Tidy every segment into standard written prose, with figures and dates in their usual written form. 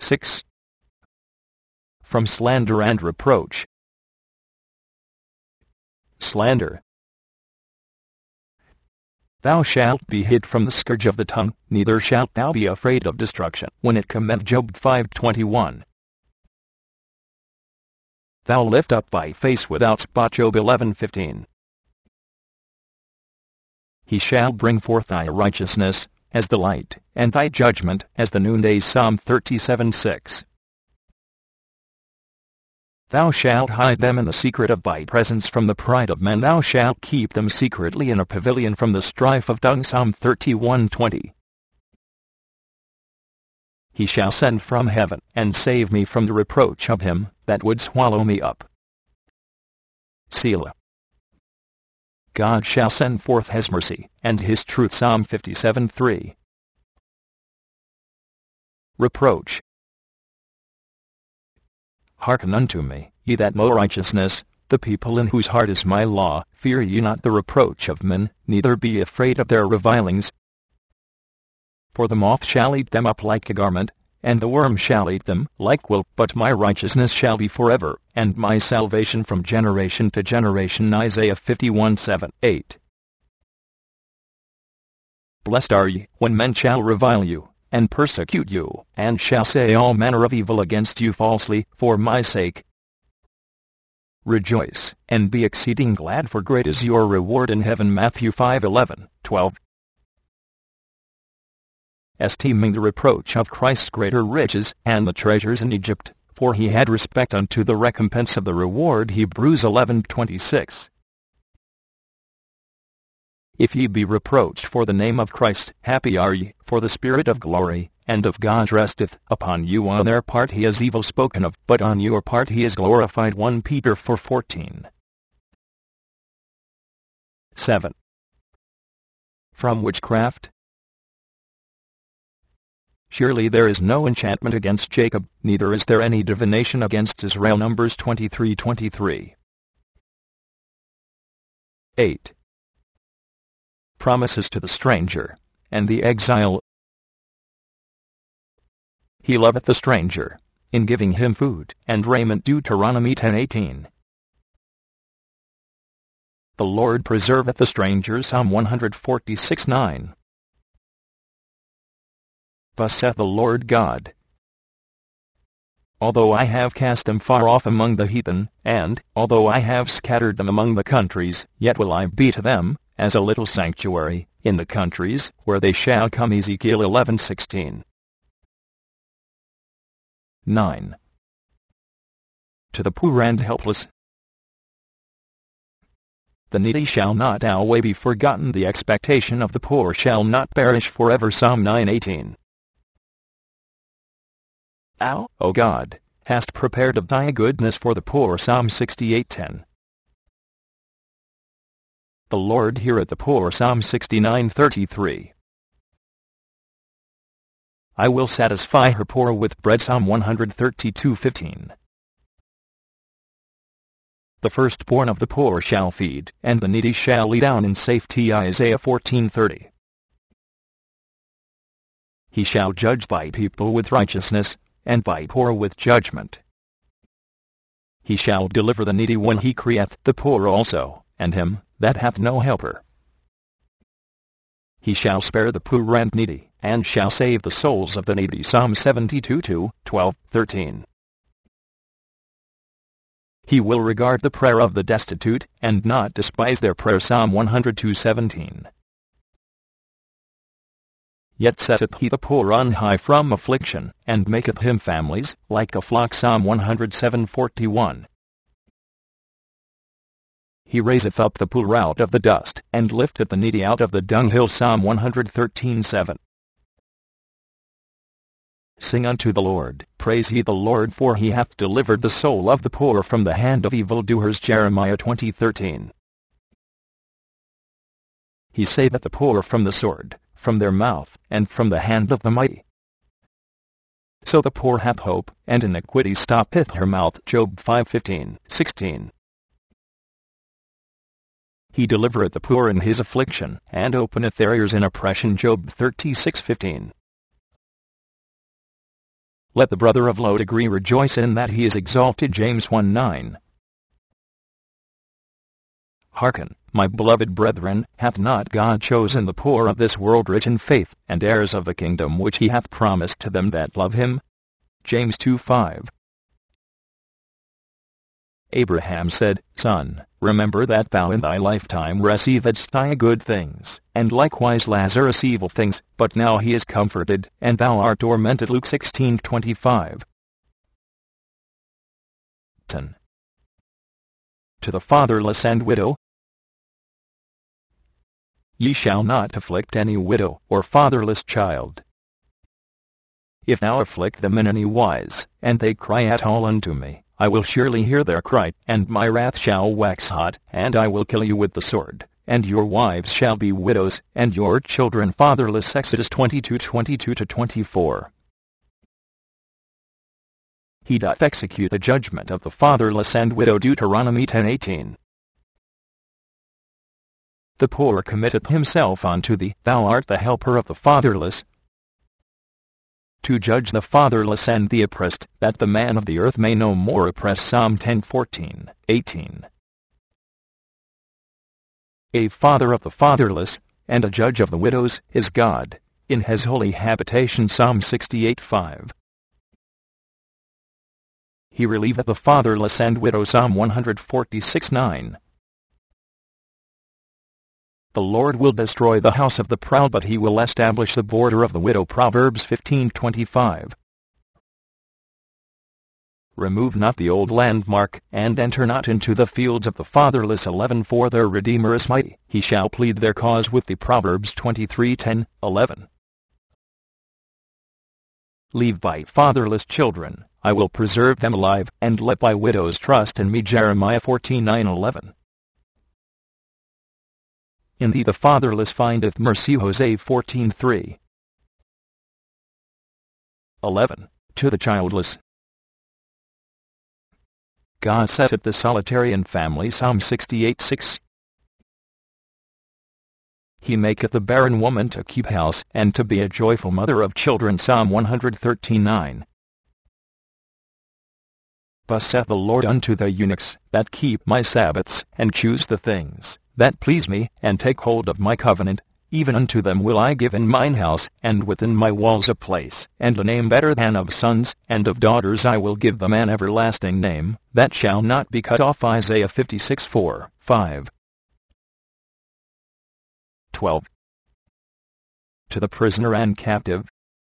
6. From slander and reproach. Slander. Thou shalt be hid from the scourge of the tongue, neither shalt thou be afraid of destruction, when it cometh. Job 5:21. Thou lift up thy face without spot. Job 11:15. He shall bring forth thy righteousness as the light, and thy judgment as the noonday. Psalm 37:6. Thou shalt hide them in the secret of thy presence from the pride of men. Thou shalt keep them secretly in a pavilion from the strife of tongue. Psalm 31:20. He shall send from heaven, and save me from the reproach of him that would swallow me up. Selah. God shall send forth his mercy, and his truth. Psalm 57:3. Reproach. Hearken unto me, ye that mow righteousness, the people in whose heart is my law. Fear ye not the reproach of men, neither be afraid of their revilings. For the moth shall eat them up like a garment, and the worm shall eat them like wool. But my righteousness shall be forever, and my salvation from generation to generation. Isaiah 51:7-8. Blessed are ye, when men shall revile you, and persecute you, and shall say all manner of evil against you falsely, for my sake. Rejoice, and be exceeding glad, for great is your reward in heaven. Matthew 5:11-12. Esteeming the reproach of Christ greater riches, and the treasures in Egypt, for he had respect unto the recompense of the reward. Hebrews 11:26. If ye be reproached for the name of Christ, happy are ye, for the Spirit of glory and of God resteth upon you. On their part he is evil spoken of, but on your part he is glorified. 1 Peter 4:14. 7. From witchcraft. Surely there is no enchantment against Jacob, neither is there any divination against Israel. Numbers 23:23. 8. Promises to the stranger and the exile. He loveth the stranger, in giving him food and raiment. Deuteronomy 10:18. The Lord preserveth the stranger. Psalm 146:9. Thus saith the Lord God, although I have cast them far off among the heathen, and although I have scattered them among the countries, yet will I be to them as a little sanctuary in the countries where they shall come. Ezekiel 11:16. 9. To the poor and helpless. The needy shall not alway be forgotten, the expectation of the poor shall not perish forever. Psalm 9:18. Thou, O God, hast prepared of thy goodness for the poor. Psalm 68:10. The Lord heareth the poor. Psalm 69:33. I will satisfy her poor with bread. Psalm 132:15. The firstborn of the poor shall feed, and the needy shall lie down in safety. Isaiah 14:30. He shall judge thy people with righteousness, and thy poor with judgment. He shall deliver the needy when he crieth, the poor also, and him that hath no helper. He shall spare the poor and needy, and shall save the souls of the needy. Psalm 72:2, 12, 13. He will regard the prayer of the destitute, and not despise their prayer. Psalm 102:17. Yet setteth he the poor on high from affliction, and maketh him families like a flock. Psalm 107:41. He raiseth up the poor out of the dust, and lifteth the needy out of the dunghill. Psalm 113:7. Sing unto the Lord, praise ye the Lord, for he hath delivered the soul of the poor from the hand of evildoers. Jeremiah 20:13. He saveth the poor from the sword, from their mouth, and from the hand of the mighty. So the poor hath hope, and iniquity stoppeth her mouth. Job 5:15-16. He delivereth the poor in his affliction, and openeth their ears in oppression. Job 36:15. let the brother of low degree rejoice in that he is exalted. James 1:9. Hearken, my beloved brethren, hath not God chosen the poor of this world rich in faith, and heirs of the kingdom which he hath promised to them that love him? James 2:5. Abraham said, Son, remember that thou in thy lifetime receivedst thy good things, and likewise Lazarus evil things, but now he is comforted, and thou art tormented. Luke 16:25. 10. To the fatherless and widow. Ye shall not afflict any widow or fatherless child. If thou afflict them in any wise, and they cry at all unto me, I will surely hear their cry, and my wrath shall wax hot, and I will kill you with the sword, and your wives shall be widows, and your children fatherless. Exodus 22:22-24. He doth execute the judgment of the fatherless and widow. Deuteronomy 10:18. The poor committeth himself unto thee, thou art the helper of the fatherless, to judge the fatherless and the oppressed, that the man of the earth may no more oppress. Psalm 10:14-18. A father of the fatherless, and a judge of the widows, is God, in his holy habitation. Psalm 68:5. He relieveth the fatherless and widow. Psalm 146:9. The Lord will destroy the house of the proud, but he will establish the border of the widow. Proverbs 15:25. Remove not the old landmark, and enter not into the fields of the fatherless. 11. For their Redeemer is mighty, he shall plead their cause with thee. Proverbs 23:10-11. Leave thy fatherless children, I will preserve them alive, and let thy widows trust in me. Jeremiah 14:9-11. In thee the fatherless findeth mercy. Hosea 14:3. 11. To the childless. God setteth the solitary in family. Psalm 68:6. He maketh the barren woman to keep house, and to be a joyful mother of children. Psalm 113:9. Thus saith the Lord unto the eunuchs that keep my Sabbaths, and choose the things that please me, and take hold of my covenant, even unto them will I give in mine house, and within my walls a place, and a name better than of sons, and of daughters I will give them an everlasting name, that shall not be cut off. Isaiah 56:4-5. 12. To the prisoner and captive.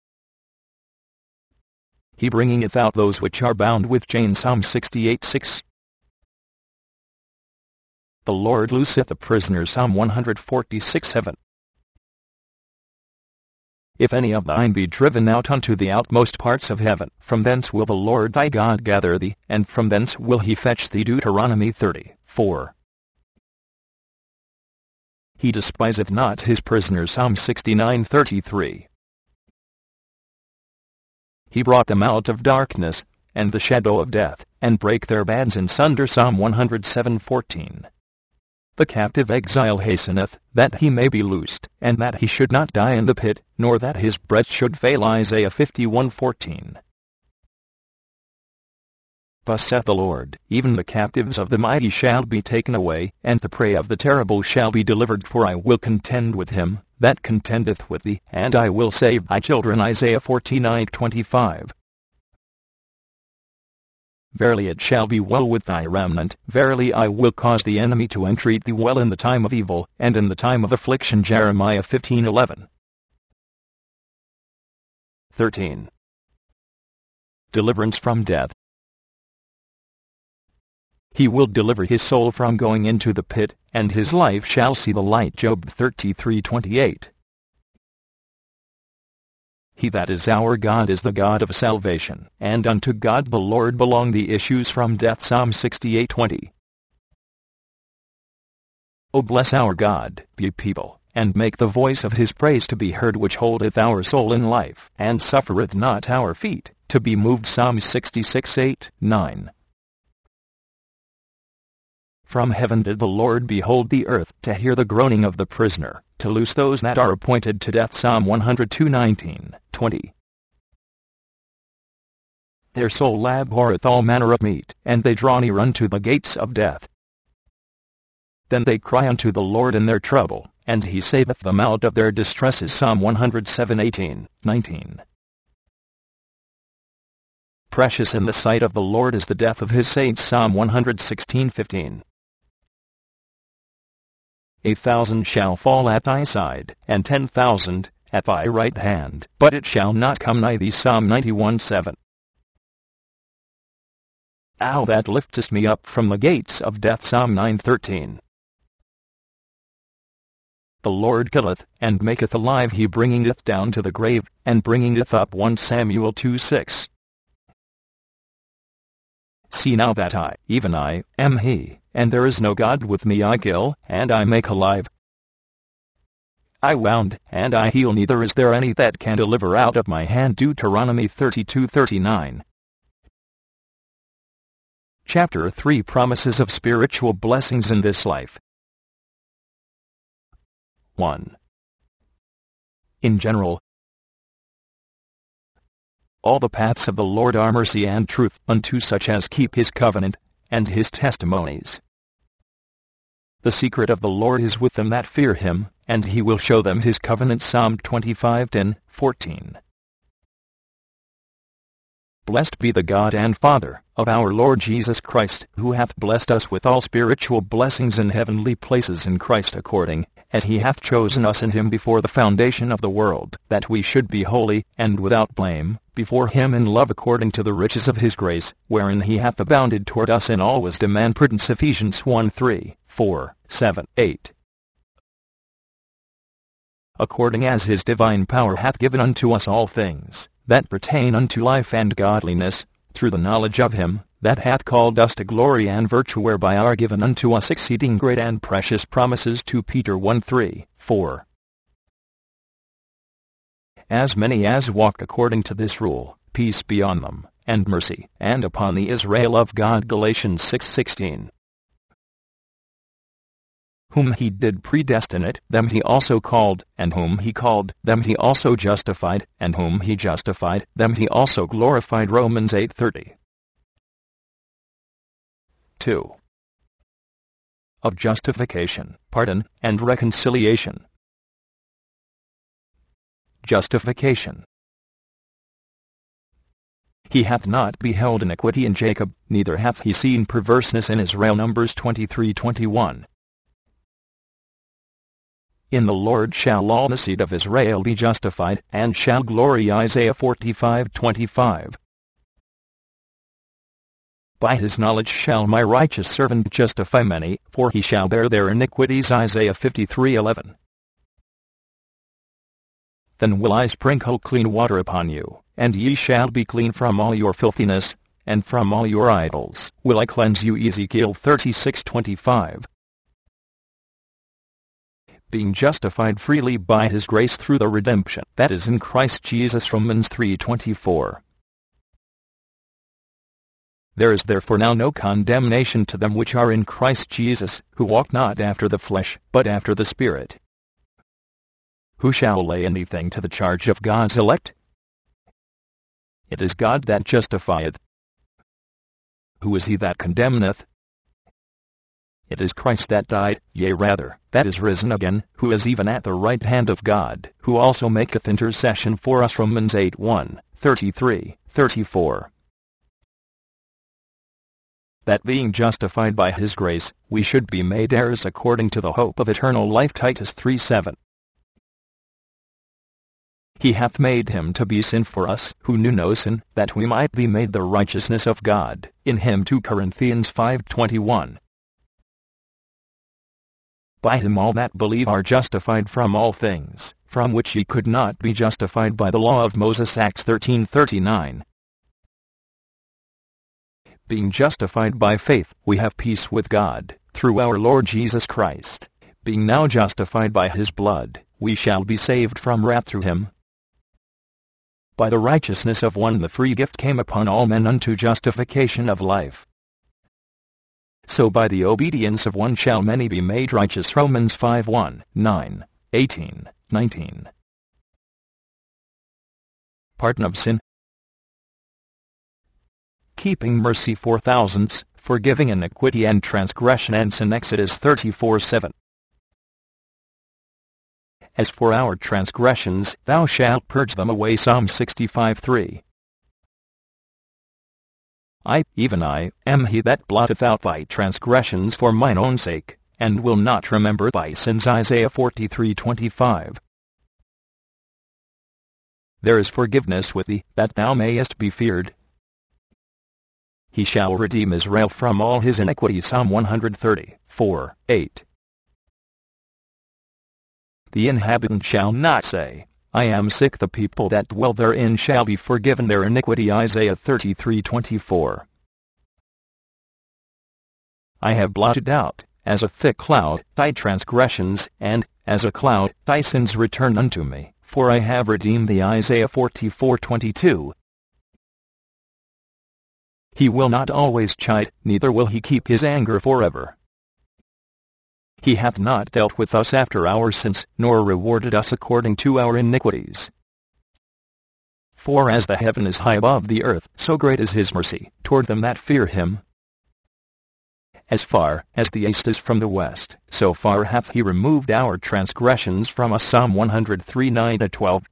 He bringeth out those which are bound with chains. Psalm 68:6. The Lord looseth the prisoners. Psalm 146:7. If any of thine be driven out unto the outmost parts of heaven, from thence will the Lord thy God gather thee, and from thence will he fetch thee. Deuteronomy 30:4. He despiseth not his prisoners. Psalm 69:33. He brought them out of darkness, and the shadow of death, and brake their bands in sunder. Psalm 107:14. The captive exile hasteneth, that he may be loosed, and that he should not die in the pit, nor that his breath should fail. Isaiah 51:14. Thus saith the Lord, even the captives of the mighty shall be taken away, and the prey of the terrible shall be delivered. For I will contend with him that contendeth with thee, and I will save thy children. Isaiah 49:25. Verily it shall be well with thy remnant. Verily I will cause the enemy to entreat thee well in the time of evil, and in the time of affliction. Jeremiah 15:11. 13. Deliverance from death. He will deliver his soul from going into the pit, and his life shall see the light. Job 33:28. He that is our God is the God of salvation, and unto God the Lord belong the issues from death. Psalm 68:20. O bless our God, ye people, and make the voice of his praise to be heard, which holdeth our soul in life, and suffereth not our feet to be moved. Psalm 66:8-9. From heaven did the Lord behold the earth, to hear the groaning of the prisoner, to loose those that are appointed to death. Psalm 102:19-20. Their soul abhorreth all manner of meat, and they draw near unto the gates of death. Then they cry unto the Lord in their trouble, and he saveth them out of their distresses. Psalm 107:18, 19. Precious in the sight of the Lord is the death of his saints. Psalm 116:15. 1,000 shall fall at thy side, and 10,000 at thy right hand, but it shall not come nigh thee. Psalm 91:7. Thou that liftest me up from the gates of death. Psalm 9:13. The Lord killeth, and maketh alive. He bringeth down to the grave, and bringeth up. 1 Samuel 2:6. See now that I, even I, am he, and there is no God with me. I kill, and I make alive. I wound, and I heal, neither is there any that can deliver out of my hand. Deuteronomy 32:39. Chapter 3 Promises of Spiritual Blessings in This Life. 1. In general, all the paths of the Lord are mercy and truth unto such as keep his covenant, and his testimonies. The secret of the Lord is with them that fear him, and he will show them his covenant. Psalm 25:10-14. Blessed be the God and Father of our Lord Jesus Christ, who hath blessed us with all spiritual blessings in heavenly places in Christ, according as he hath chosen us in him before the foundation of the world, that we should be holy and without blame before him in love, according to the riches of his grace, wherein he hath abounded toward us in all wisdom and prudence. Ephesians 1:3, 4, 7, 8. According as his divine power hath given unto us all things that pertain unto life and godliness, through the knowledge of him that hath called us to glory and virtue, whereby are given unto us exceeding great and precious promises. 2 Peter 1:3, 4. As many as walk according to this rule, peace be on them, and mercy, and upon the Israel of God. Galatians 6:16. Whom he did predestinate, them he also called, and whom he called, them he also justified, and whom he justified, them he also glorified. Romans 8:30. 2. Of justification, pardon, and reconciliation. Justification. He hath not beheld iniquity in Jacob, neither hath he seen perverseness in Israel. Numbers 23:21. In the Lord shall all the seed of Israel be justified, and shall glory. Isaiah 45:25. By his knowledge shall my righteous servant justify many, for he shall bear their iniquities. Isaiah 53:11. Then will I sprinkle clean water upon you, and ye shall be clean from all your filthiness, and from all your idols will I cleanse you. Ezekiel 36:25. Being justified freely by his grace through the redemption that is in Christ Jesus. Romans 3:24. There is therefore now no condemnation to them which are in Christ Jesus, who walk not after the flesh, but after the Spirit. Who shall lay anything to the charge of God's elect? It is God that justifieth. Who is he that condemneth? It is Christ that died, yea rather, that is risen again, who is even at the right hand of God, who also maketh intercession for us. Romans 8:1, 33, 34. That being justified by his grace, we should be made heirs according to the hope of eternal life. Titus 3:7. He hath made him to be sin for us, who knew no sin, that we might be made the righteousness of God in him. 2 Corinthians 5:21. By him all that believe are justified from all things, from which ye could not be justified by the law of Moses. Acts 13:39. Being justified by faith, we have peace with God, through our Lord Jesus Christ. Being now justified by his blood, we shall be saved from wrath through him. By the righteousness of one the free gift came upon all men unto justification of life. So by the obedience of one shall many be made righteous. Romans 5:1, 9, 18, 19. Pardon of sin. keeping mercy for thousands, forgiving iniquity and transgression and sin. Exodus 34:7. As for our transgressions, thou shalt purge them away. Psalm 65:3. I, even I, am he that blotteth out thy transgressions for mine own sake, and will not remember thy sins. Isaiah 43:25. There is forgiveness with thee, that thou mayest be feared. He shall redeem Israel from all his iniquities. Psalm 130:4-8. The inhabitant shall not say, I am sick. The people that dwell therein shall be forgiven their iniquity. Isaiah 33:24. I have blotted out, as a thick cloud, thy transgressions, and, as a cloud, thy sins return unto me, for I have redeemed thee. Isaiah 44:22. He will not always chide, neither will he keep his anger forever. He hath not dealt with us after our sins, nor rewarded us according to our iniquities. For as the heaven is high above the earth, so great is his mercy toward them that fear him. As far as the east is from the west, so far hath he removed our transgressions from us. Psalm 103:9-12.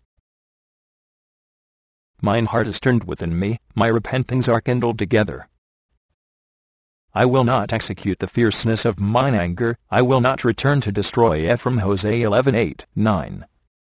Mine heart is turned within me, my repentings are kindled together. I will not execute the fierceness of mine anger, I will not return to destroy Ephraim. Hosea 11:8-9.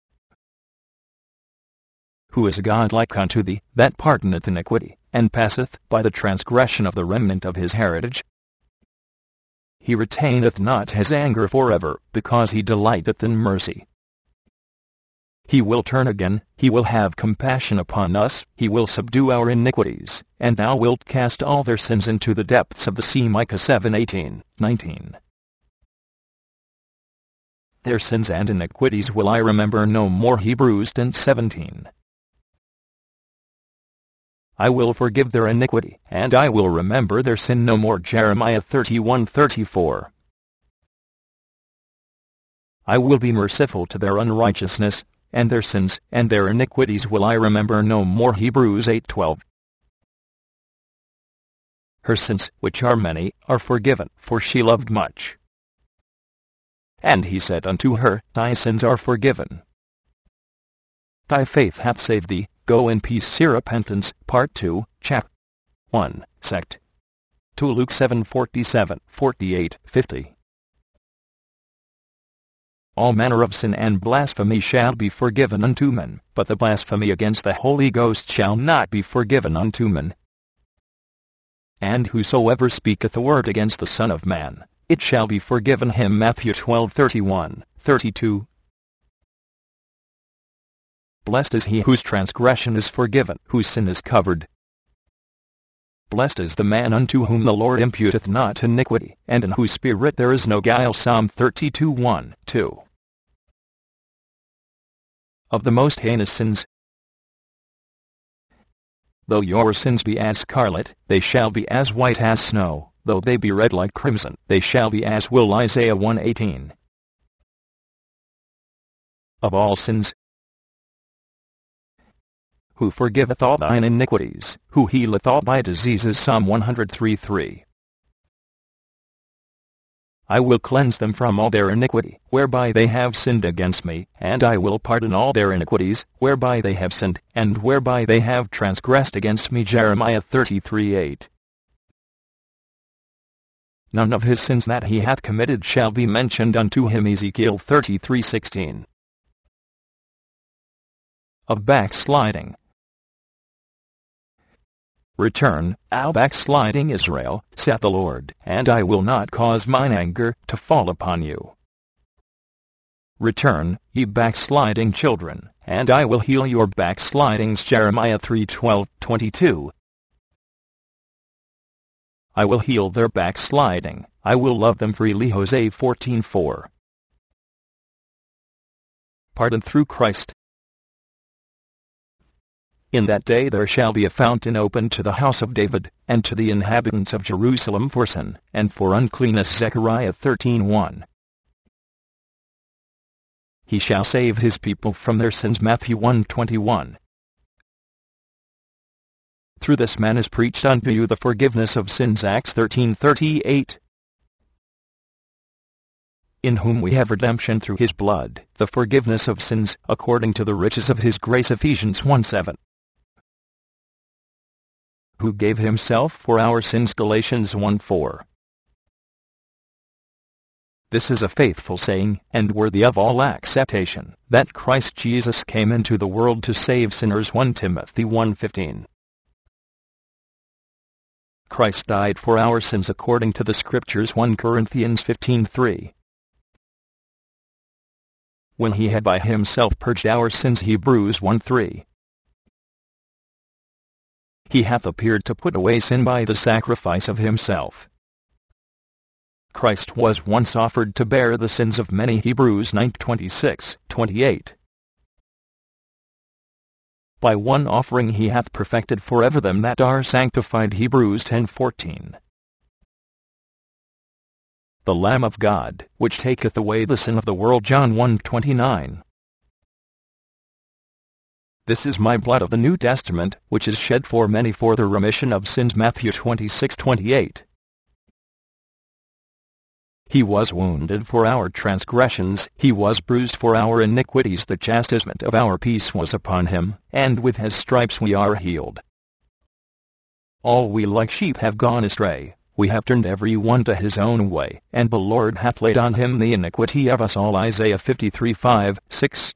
Who is a God like unto thee, that pardoneth iniquity, and passeth by the transgression of the remnant of his heritage? He retaineth not his anger forever, because he delighteth in mercy. He will turn again, he will have compassion upon us, he will subdue our iniquities, and thou wilt cast all their sins into the depths of the sea. Micah 7:18-19. Their sins and iniquities will I remember no more. Hebrews 10:17. I will forgive their iniquity, and I will remember their sin no more. Jeremiah 31:34. I will be merciful to their unrighteousness, and their sins and their iniquities will I remember no more. Hebrews 8:12. Her sins, which are many, are forgiven, for she loved much. And he said unto her, Thy sins are forgiven. Thy faith hath saved thee. Go in peace. See Repentance, Part 2, Chap. 1, Sect. 2. Luke 7:47, 48, 50. All manner of sin and blasphemy shall be forgiven unto men, but the blasphemy against the Holy Ghost shall not be forgiven unto men. And whosoever speaketh a word against the Son of Man, it shall be forgiven him. Matthew 12:31, 32. Blessed is he whose transgression is forgiven, whose sin is covered. Blessed is the man unto whom the Lord imputeth not iniquity, and in whose spirit there is no guile. Psalm 32:1, 2. Of the most heinous sins, though your sins be as scarlet, they shall be as white as snow, though they be red like crimson, they shall be as wool. Isaiah 1:18. Of all sins, who forgiveth all thine iniquities, who healeth all thy diseases. Psalm 103:3. I will cleanse them from all their iniquity, whereby they have sinned against me, and I will pardon all their iniquities, whereby they have sinned, and whereby they have transgressed against me. Jeremiah 33:8. None of his sins that he hath committed shall be mentioned unto him. Ezekiel 33:16. Of backsliding. Return, thou backsliding Israel, saith the Lord, and I will not cause mine anger to fall upon you. Return, ye backsliding children, and I will heal your backslidings. Jeremiah 3:12-22. I will heal their backsliding, I will love them freely. Hosea 14:4. Pardon through Christ. In that day there shall be a fountain opened to the house of David, and to the inhabitants of Jerusalem for sin, and for uncleanness. Zechariah 13:1. He shall save his people from their sins. Matthew 1:21. through this man is preached unto you the forgiveness of sins. Acts 13:38. In whom we have redemption through his blood, the forgiveness of sins, according to the riches of his grace. Ephesians 1:7. Who gave himself for our sins. Galatians 1:4. This is a faithful saying, and worthy of all acceptation, that Christ Jesus came into the world to save sinners. 1 Timothy 1:15. Christ died for our sins according to the Scriptures. 1 Corinthians 15:3. When he had by himself purged our sins. Hebrews 1:3. He hath appeared to put away sin by the sacrifice of himself. Christ was once offered to bear the sins of many. Hebrews 9:26-28. By one offering he hath perfected forever them that are sanctified. Hebrews 10:14. The Lamb of God, which taketh away the sin of the world. John 1:29. This is my blood of the New Testament, which is shed for many for the remission of sins. Matthew 26:28. He was wounded for our transgressions, he was bruised for our iniquities. The chastisement of our peace was upon him, and with his stripes we are healed. All we like sheep have gone astray, we have turned every one to his own way, and the Lord hath laid on him the iniquity of us all. Isaiah 53:5-6.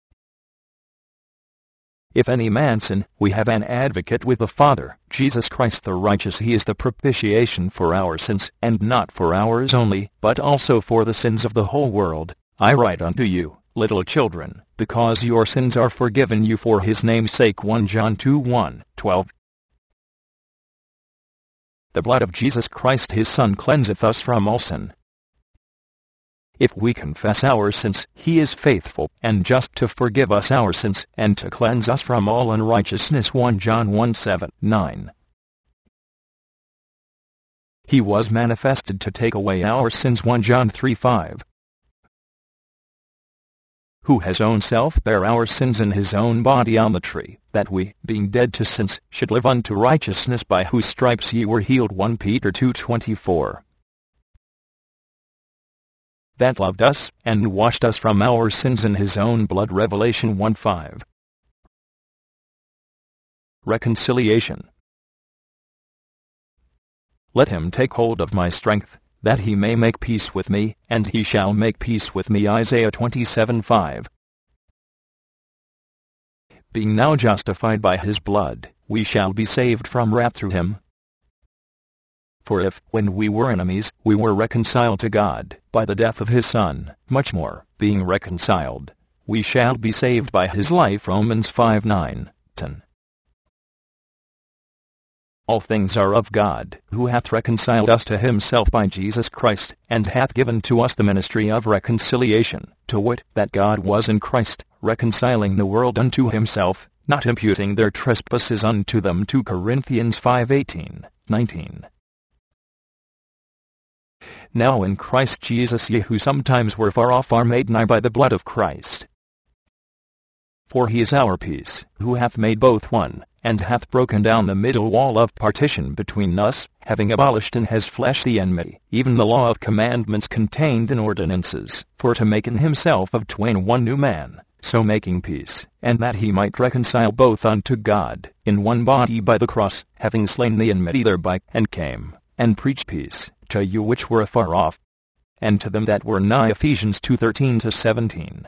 If any man sin, we have an advocate with the Father, Jesus Christ the righteous. He is the propitiation for our sins, and not for ours only, but also for the sins of the whole world. I write unto you, little children, because your sins are forgiven you for his name's sake. 1 John 2:1-12. The blood of Jesus Christ his Son cleanseth us from all sin. If we confess our sins, he is faithful and just to forgive us our sins, and to cleanse us from all unrighteousness. 1 John 1:7-9. He was manifested to take away our sins. 1 John 3:5. Who his own self bare our sins in his own body on the tree, that we, being dead to sins, should live unto righteousness, by whose stripes ye were healed. 1 Peter 2:24. That loved us, and washed us from our sins in his own blood. Revelation 1:5. Reconciliation. Let him take hold of my strength, that he may make peace with me, and he shall make peace with me. Isaiah 27:5. Being now justified by his blood, we shall be saved from wrath through him. For if, when we were enemies, we were reconciled to God by the death of his Son, much more, being reconciled, we shall be saved by his life. Romans 5:9-10. All things are of God, who hath reconciled us to himself by Jesus Christ, and hath given to us the ministry of reconciliation, to wit, that God was in Christ, reconciling the world unto himself, not imputing their trespasses unto them. 2 Corinthians 5:18-19. Now in Christ Jesus ye who sometimes were far off are made nigh by the blood of Christ. For he is our peace, who hath made both one, and hath broken down the middle wall of partition between us, having abolished in his flesh the enmity, even the law of commandments contained in ordinances, for to make in himself of twain one new man, so making peace, and that he might reconcile both unto God, in one body by the cross, having slain the enmity thereby, and came, and preached peace, to you which were afar off, and to them that were nigh. Ephesians 2:13-17.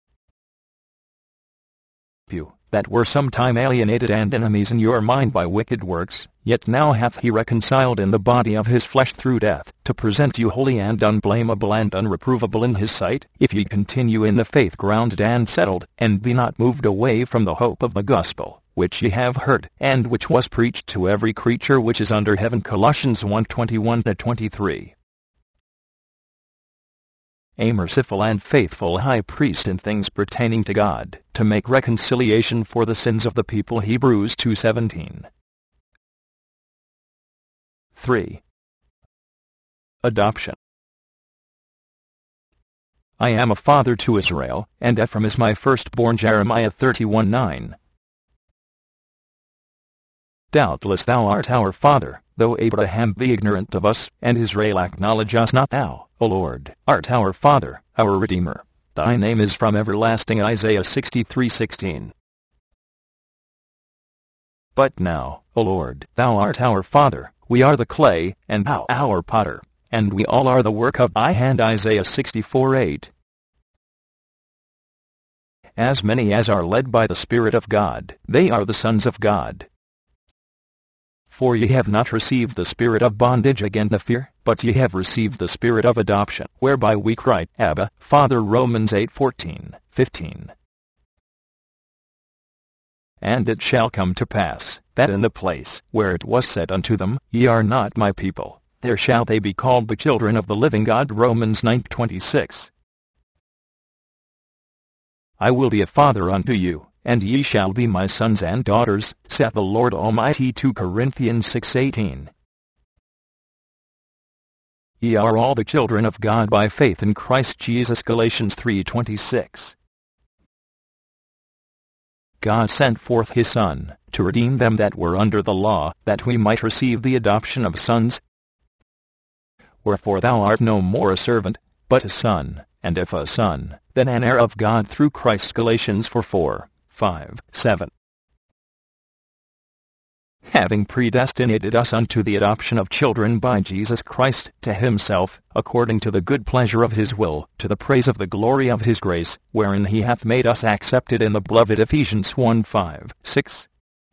You, that were sometime alienated and enemies in your mind by wicked works, yet now hath he reconciled in the body of his flesh through death, to present you holy and unblameable and unreprovable in his sight, if ye continue in the faith grounded and settled, and be not moved away from the hope of the gospel, which ye have heard, and which was preached to every creature which is under heaven. Colossians 1:21-23. A merciful and faithful high priest in things pertaining to God, to make reconciliation for the sins of the people. Hebrews 2:17. 3. Adoption. I am a father to Israel, and Ephraim is my firstborn. Jeremiah 31:9. Doubtless thou art our Father, though Abraham be ignorant of us, and Israel acknowledge us not. Thou, O Lord, art our Father, our Redeemer. Thy name is from everlasting. Isaiah 63:16. But now, O Lord, thou art our Father, we are the clay, and thou our potter, and we all are the work of thy hand. Isaiah 64:8. As many as are led by the Spirit of God, they are the sons of God. For ye have not received the spirit of bondage again to fear, but ye have received the Spirit of adoption, whereby we cry, Abba, Father. Romans 8:14-15. And it shall come to pass, that in the place where it was said unto them, Ye are not my people, there shall they be called the children of the living God. Romans 9:26. I will be a father unto you, and ye shall be my sons and daughters, saith the Lord Almighty. 2 Corinthians 6:18. Ye are all the children of God by faith in Christ Jesus. Galatians 3:26. God sent forth his Son, to redeem them that were under the law, that we might receive the adoption of sons. Wherefore thou art no more a servant, but a son, and if a son, then an heir of God through Christ. Galatians 4:5-7. Having predestinated us unto the adoption of children by Jesus Christ to himself, according to the good pleasure of his will, to the praise of the glory of his grace, wherein he hath made us accepted in the beloved. Ephesians 1:5-6.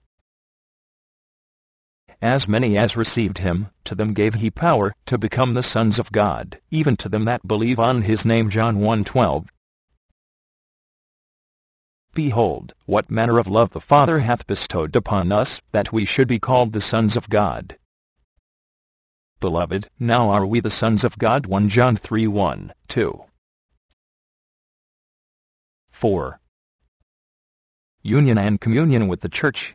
As many as received him, to them gave he power to become the sons of God, even to them that believe on his name. John 1:12. Behold, what manner of love the Father hath bestowed upon us, that we should be called the sons of God. Beloved, now are we the sons of God. 1 John 3:1-2. 4. Union and communion with the Church.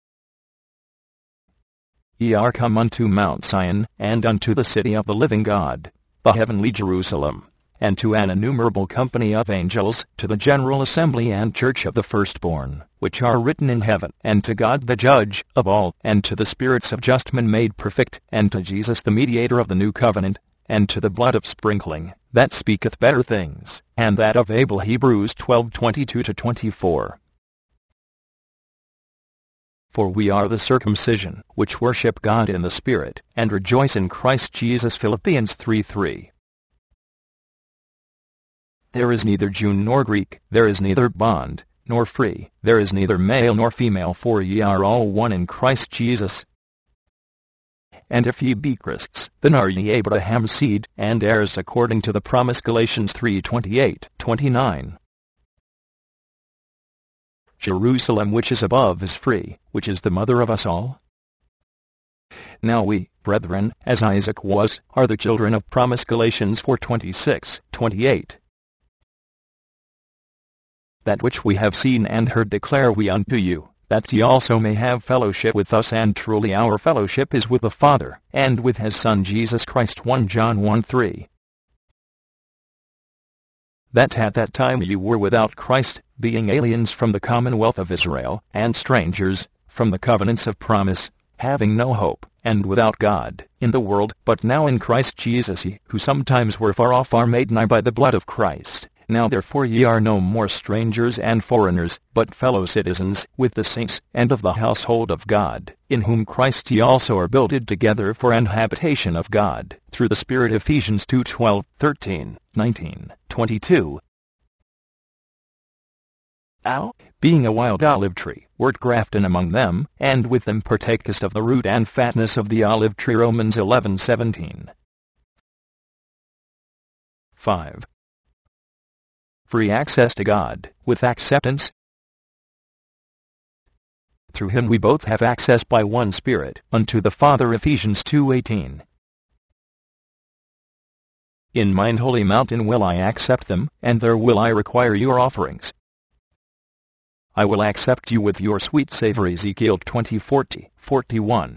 Ye are come unto Mount Sion, and unto the city of the living God, the heavenly Jerusalem, and to an innumerable company of angels, to the general assembly and church of the firstborn, which are written in heaven, and to God the judge of all, and to the spirits of just men made perfect, and to Jesus the mediator of the new covenant, and to the blood of sprinkling, that speaketh better things, and that of Abel. Hebrews 12:22-24. For we are the circumcision, which worship God in the Spirit, and rejoice in Christ Jesus. Philippians 3:3. There is neither Jew nor Greek, there is neither bond nor free, there is neither male nor female, for ye are all one in Christ Jesus. And if ye be Christ's, then are ye Abraham's seed, and heirs according to the promise. Galatians 3:28-29. Jerusalem which is above is free, which is the mother of us all. Now we, brethren, as Isaac was, are the children of promise. Galatians 4:26-28. That which we have seen and heard declare we unto you, that ye also may have fellowship with us. And truly our fellowship is with the Father, and with his Son Jesus Christ. 1 John 1:3. That at that time ye were without Christ, being aliens from the commonwealth of Israel, and strangers from the covenants of promise, having no hope, and without God in the world. But now in Christ Jesus ye, who sometimes were far off, are made nigh by the blood of Christ. Now therefore ye are no more strangers and foreigners, but fellow citizens with the saints, and of the household of God, in whom Christ ye also are builded together for an habitation of God, through the Spirit. Ephesians 2:12, 13, 19, 22. Thou, being a wild olive tree, wert grafted among them, and with them partakest of the root and fatness of the olive tree. Romans 11:17. 5. Free access to God, with acceptance. Through him we both have access by one Spirit, unto the Father. Ephesians 2:18. In mine holy mountain will I accept them, and there will I require your offerings. I will accept you with your sweet savor. Ezekiel 20:40-41.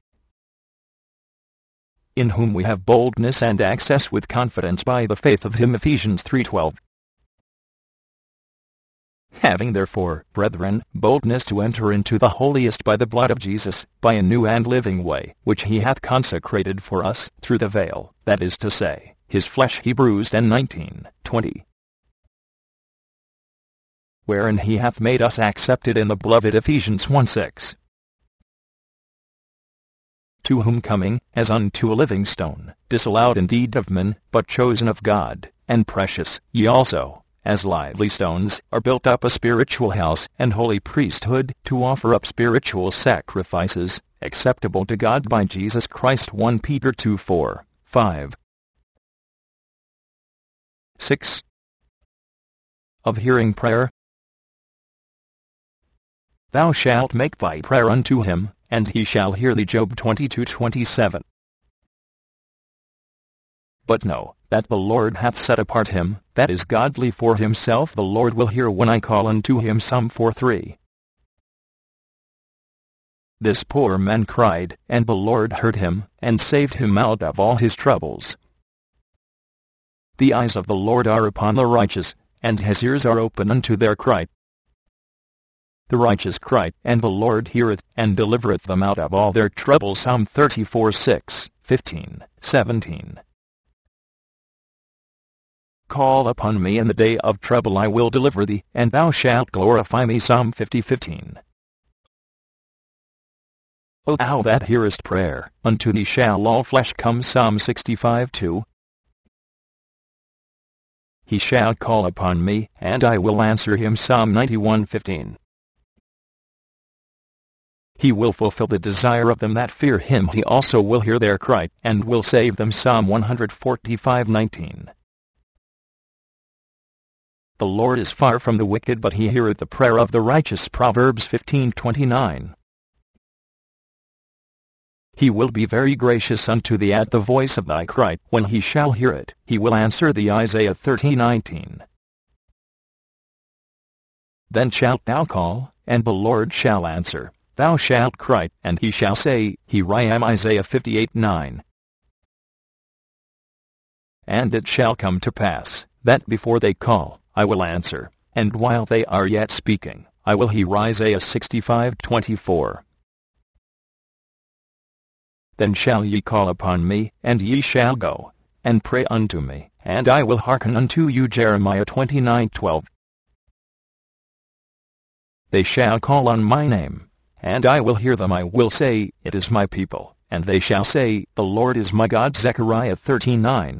In whom we have boldness and access with confidence by the faith of him. Ephesians 3:12. Having therefore, brethren, boldness to enter into the holiest by the blood of Jesus, by a new and living way, which he hath consecrated for us, through the veil, that is to say, his flesh. Hebrews 19:20. Wherein he hath made us accepted in the beloved. Ephesians 1:6. To whom coming, as unto a living stone, disallowed indeed of men, but chosen of God, and precious, ye also, as lively stones, are built up a spiritual house and holy priesthood, to offer up spiritual sacrifices, acceptable to God by Jesus Christ. 1 Peter 2:4, 5. 6. Of hearing prayer. Thou shalt make thy prayer unto him, and he shall hear thee. Job 22:27. But know, that the Lord hath set apart him, that is godly for himself. The Lord will hear when I call unto him. Psalm 4:3. This poor man cried, and the Lord heard him, and saved him out of all his troubles. The eyes of the Lord are upon the righteous, and his ears are open unto their cry. The righteous cry, and the Lord heareth, and delivereth them out of all their troubles. Psalm 34:6, 15, 17. Call upon me in the day of trouble, I will deliver thee, and thou shalt glorify me. Psalm 50:15. O thou that hearest prayer, unto thee shall all flesh come. Psalm 65:2. He shall call upon me, and I will answer him. Psalm 91:15. He will fulfill the desire of them that fear him. He also will hear their cry, and will save them. Psalm 145:19. The Lord is far from the wicked, but he heareth the prayer of the righteous. Proverbs 15:29. He will be very gracious unto thee at the voice of thy cry. When he shall hear it, he will answer thee. Isaiah 30:19. Then shalt thou call, and the Lord shall answer. Thou shalt cry, and he shall say, Here I am. Isaiah 58:9. And it shall come to pass, that before they call, I will answer, and while they are yet speaking, I will hear. Isaiah 65:24. Then shall ye call upon me, and ye shall go, and pray unto me, and I will hearken unto you. Jeremiah 29:12. They shall call on my name, and I will hear them. I will say, It is my people, and they shall say, The Lord is my God. Zechariah 13:9.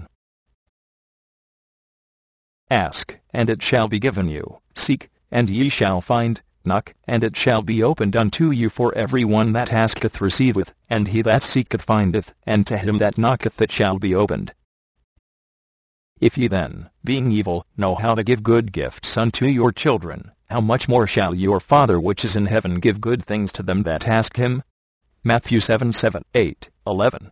Ask, and it shall be given you. Seek, and ye shall find. Knock, and it shall be opened unto you. For every one that asketh receiveth, and he that seeketh findeth, and to him that knocketh it shall be opened. If ye then, being evil, know how to give good gifts unto your children, how much more shall your Father which is in heaven give good things to them that ask him? Matthew 7:7, 8, 11.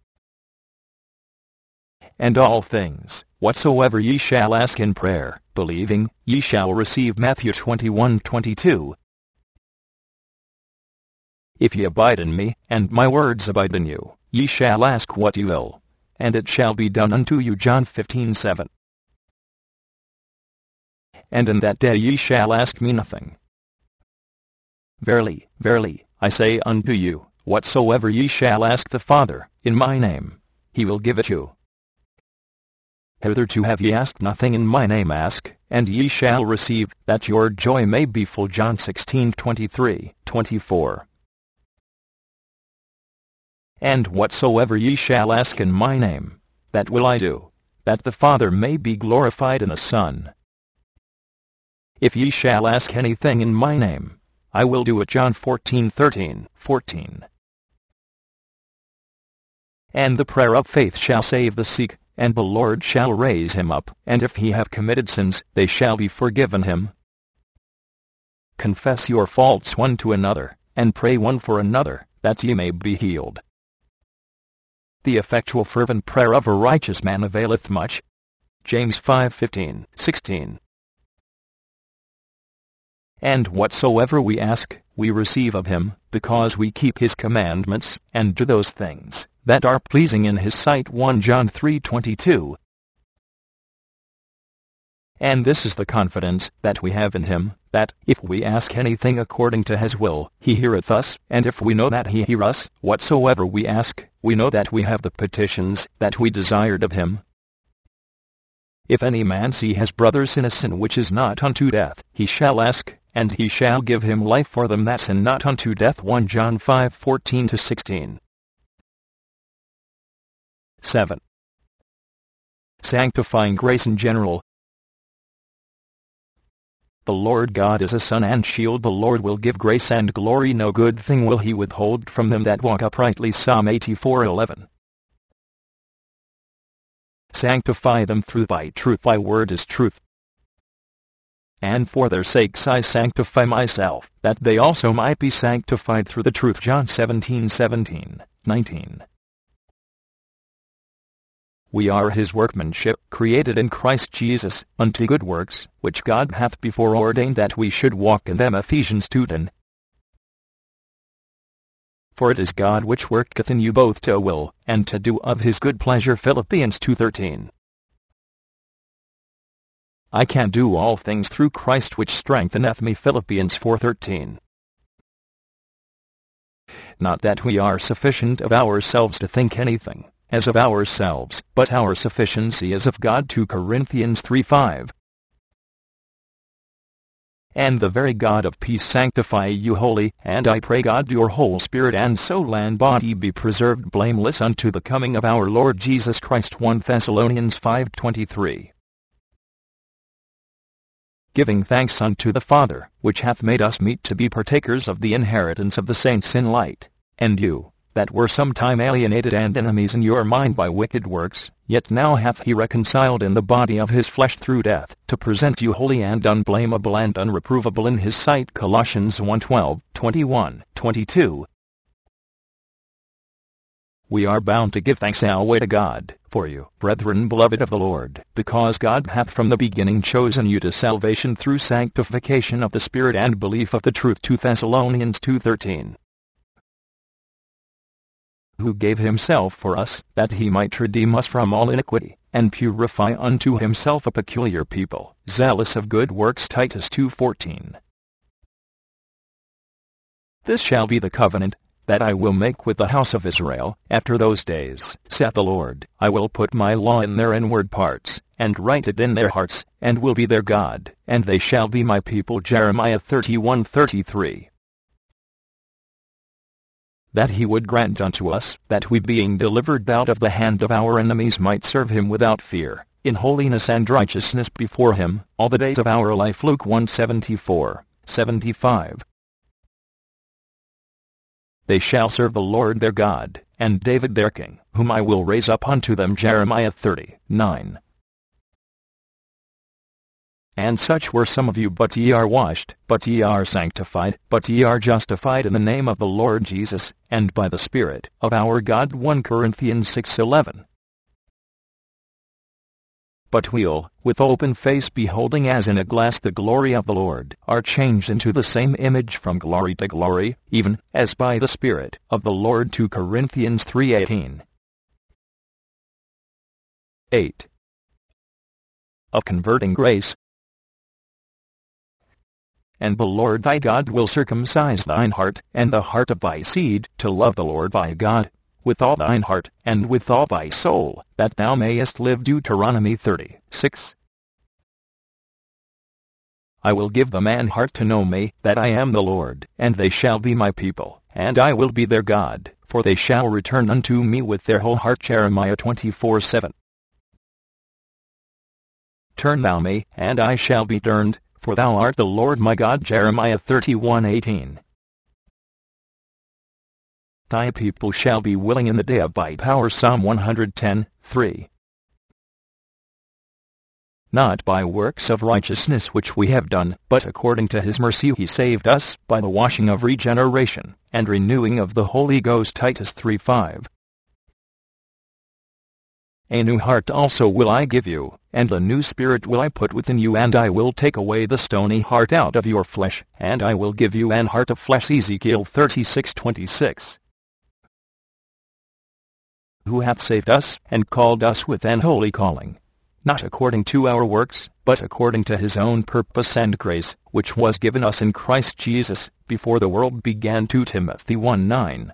And all things, whatsoever ye shall ask in prayer, believing, ye shall receive. Matthew 21:22. If ye abide in me, and my words abide in you, ye shall ask what ye will, and it shall be done unto you. John 15:7. And in that day ye shall ask me nothing. Verily, verily, I say unto you, whatsoever ye shall ask the Father, in my name, he will give it you. Hitherto have ye asked nothing in my name. Ask, and ye shall receive, that your joy may be full. John 16:23, 24. And whatsoever ye shall ask in my name, that will I do, that the Father may be glorified in the Son. If ye shall ask anything in my name, I will do it. John 14:13, 14. And the prayer of faith shall save the sick, and the Lord shall raise him up, and if he have committed sins, they shall be forgiven him. Confess your faults one to another, and pray one for another, that ye may be healed. The effectual fervent prayer of a righteous man availeth much. James 5:15, 16. And whatsoever we ask, we receive of him, because we keep his commandments, and do those things that are pleasing in his sight. 1 John 3:22. And this is the confidence that we have in him, that, if we ask anything according to his will, he heareth us, and if we know that he hear us, whatsoever we ask, we know that we have the petitions that we desired of him. If any man see his brother sin a sin which is not unto death, he shall ask, and he shall give him life for them that sin not unto death. 1 John 5:14-16. 7. Sanctifying grace in general. The Lord God is a sun and shield. The Lord will give grace and glory. No good thing will he withhold from them that walk uprightly. Psalm 84:11. Sanctify them through thy truth. Thy word is truth. And for their sakes I sanctify myself, that they also might be sanctified through the truth. John 17:17, 19. We are his workmanship, created in Christ Jesus, unto good works, which God hath before ordained that we should walk in them. Ephesians 2:10. For it is God which worketh in you both to will, and to do of his good pleasure. Philippians 2:13. I can do all things through Christ which strengtheneth me. Philippians 4:13. Not that we are sufficient of ourselves to think anything as of ourselves, but our sufficiency is of God. 2 Corinthians 3:5. And the very God of peace sanctify you wholly, and I pray God your whole spirit and soul and body be preserved blameless unto the coming of our Lord Jesus Christ. 1 Thessalonians 5:23. Giving thanks unto the Father, which hath made us meet to be partakers of the inheritance of the saints in light. And you, that were sometime alienated and enemies in your mind by wicked works, yet now hath he reconciled in the body of his flesh through death, to present you holy and unblameable and unreprovable in his sight. Colossians 1:12, 21, 22. We are bound to give thanks always to God, for you, brethren beloved of the Lord, because God hath from the beginning chosen you to salvation through sanctification of the Spirit and belief of the truth. 2 Thessalonians 2:13. Who gave himself for us, that he might redeem us from all iniquity, and purify unto himself a peculiar people, zealous of good works. Titus 2:14. This shall be the covenant that I will make with the house of Israel, after those days, saith the Lord. I will put my law in their inward parts, and write it in their hearts, and will be their God, and they shall be my people. Jeremiah 31:33. That he would grant unto us, that we being delivered out of the hand of our enemies might serve him without fear, in holiness and righteousness before him, all the days of our life. Luke 1:74, 75. They shall serve the Lord their God, and David their king, whom I will raise up unto them. Jeremiah 30:9. And such were some of you, but ye are washed, but ye are sanctified, but ye are justified in the name of the Lord Jesus, and by the Spirit of our God. 1 Corinthians 6:11. But we'll, with open face beholding as in a glass the glory of the Lord, are changed into the same image from glory to glory, even as by the Spirit of the Lord. 2 Corinthians 3:18. 8. Of converting grace. And the Lord thy God will circumcise thine heart, and the heart of thy seed, to love the Lord thy God with all thine heart, and with all thy soul, that thou mayest live. Deuteronomy 30:6. I will give them an heart to know me, that I am the Lord, and they shall be my people, and I will be their God, for they shall return unto me with their whole heart. Jeremiah 24:7. Turn thou me, and I shall be turned, for thou art the Lord my God. Jeremiah 31:18. Thy people shall be willing in the day of thy power. Psalm 110:3. Not by works of righteousness which we have done, but according to his mercy he saved us, by the washing of regeneration, and renewing of the Holy Ghost. Titus 3:5. A new heart also will I give you, and a new spirit will I put within you, and I will take away the stony heart out of your flesh, and I will give you an heart of flesh. Ezekiel 36:26. Who hath saved us, and called us with an holy calling, not according to our works, but according to his own purpose and grace, which was given us in Christ Jesus, before the world began. 2 Timothy 1:9.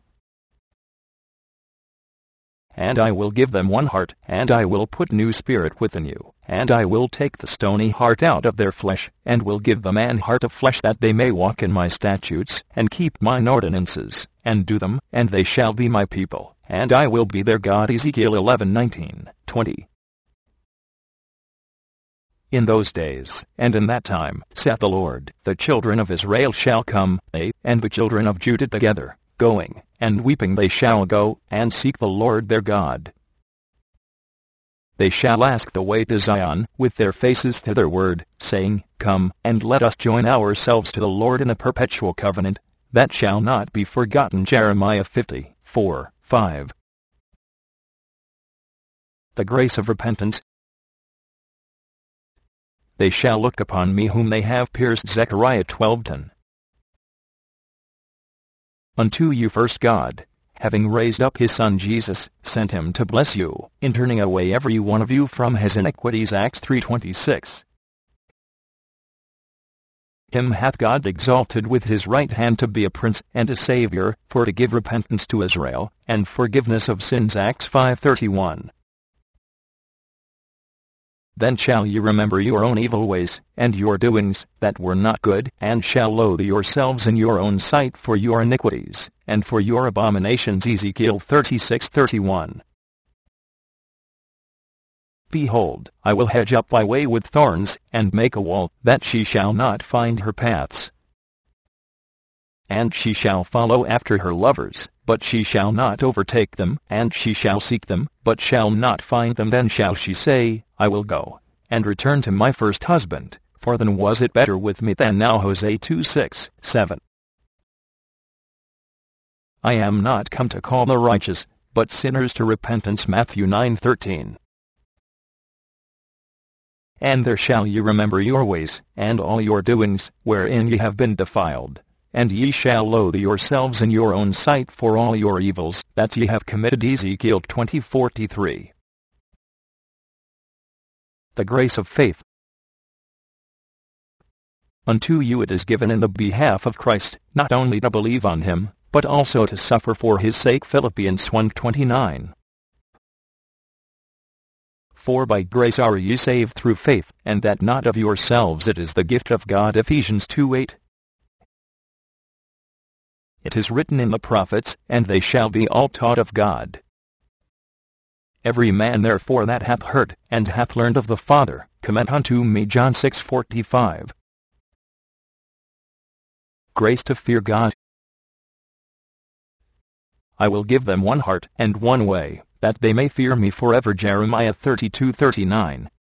And I will give them one heart, and I will put new spirit within you, and I will take the stony heart out of their flesh, and will give them an heart of flesh, that they may walk in my statutes, and keep mine ordinances, and do them, and they shall be my people, and I will be their God. Ezekiel 11:19-20. In those days, and in that time, saith the Lord, the children of Israel shall come, they, and the children of Judah together, going, and weeping they shall go, and seek the Lord their God. They shall ask the way to Zion, with their faces thitherward, saying, Come, and let us join ourselves to the Lord in a perpetual covenant, that shall not be forgotten. Jeremiah 50:4-5. The grace of repentance. They shall look upon me whom they have pierced. Zechariah 12:10. Unto you first God, having raised up his Son Jesus, sent him to bless you, in turning away every one of you from his iniquities. Acts 3:26. Him hath God exalted with his right hand to be a prince and a Savior, for to give repentance to Israel, and forgiveness of sins. Acts 5:31. Then shall ye remember your own evil ways, and your doings, that were not good, and shall loathe yourselves in your own sight for your iniquities, and for your abominations. Ezekiel 36:31. Behold, I will hedge up thy way with thorns, and make a wall, that she shall not find her paths. And she shall follow after her lovers, but she shall not overtake them, and she shall seek them, but shall not find them. Then shall she say, I will go, and return to my first husband, for then was it better with me than now. Hosea 2:6-7. I am not come to call the righteous, but sinners to repentance. Matthew 9:13. And there shall ye remember your ways, and all your doings, wherein ye have been defiled. And ye shall loathe yourselves in your own sight for all your evils that ye have committed. Ezekiel 20:43. The grace of faith. Unto you it is given in the behalf of Christ, not only to believe on him, but also to suffer for his sake. Philippians 1:29. For by grace are ye saved through faith, and that not of yourselves, it is the gift of God. Ephesians 2:8. It is written in the prophets, and they shall be all taught of God. Every man therefore that hath heard, and hath learned of the Father, cometh unto me. John 6:45. Grace to fear God. I will give them one heart and one way, that they may fear me forever. Jeremiah 32:39.